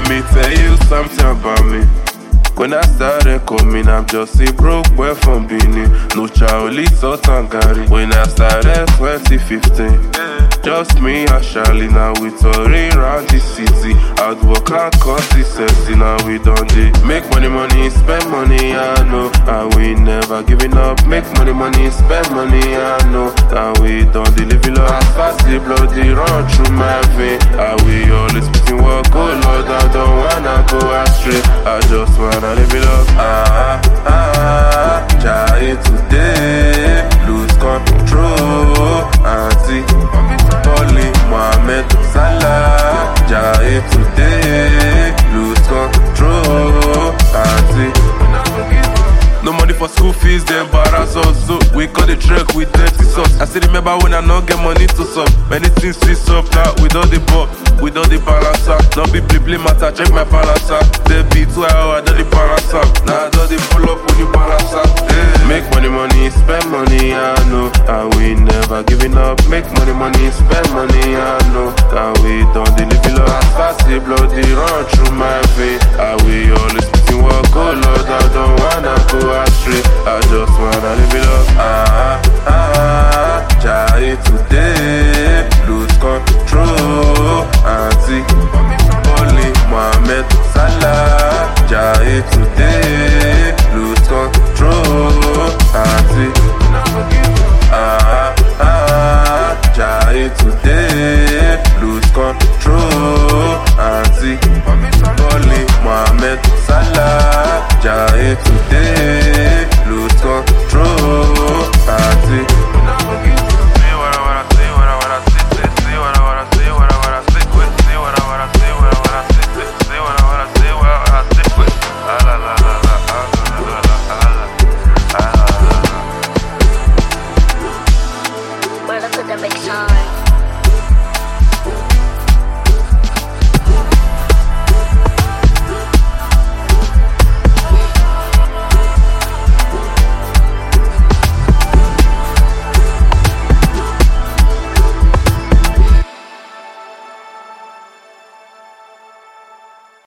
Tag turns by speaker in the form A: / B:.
A: Let me tell you something about me. When I started coming, I'm just a broke boy from Benin. No Charlie Sotangari. When I started 2015, just me and Charlie. Now we touring around the city. Hard work and consistency. Now we done it. Make money, spend money, I know. And we never giving up. Make money, spend money, I know. And we done the living up. As fast the blood, they run through my vein. And we always putting work. Oh Lord, I don't wanna go astray. I just wanna live it up. Try today, lose control. Auntie, Polly, Mohamed, Salah. Try today, lose control. Auntie. No money for school fees, they embarrass us. So we cut the track with dirty sauce. I still remember when I not get money to sub. Many things switch up now, with all the ball, with all the balancer. Not be play matter, check my balancer. They be 2 hours, I do the balancer. Now I do the pull up with the balancer. Yeah. Make money, spend money, I know. And we never giving up. Make money, spend money, I know. And we don't deliver love. As fast as blood,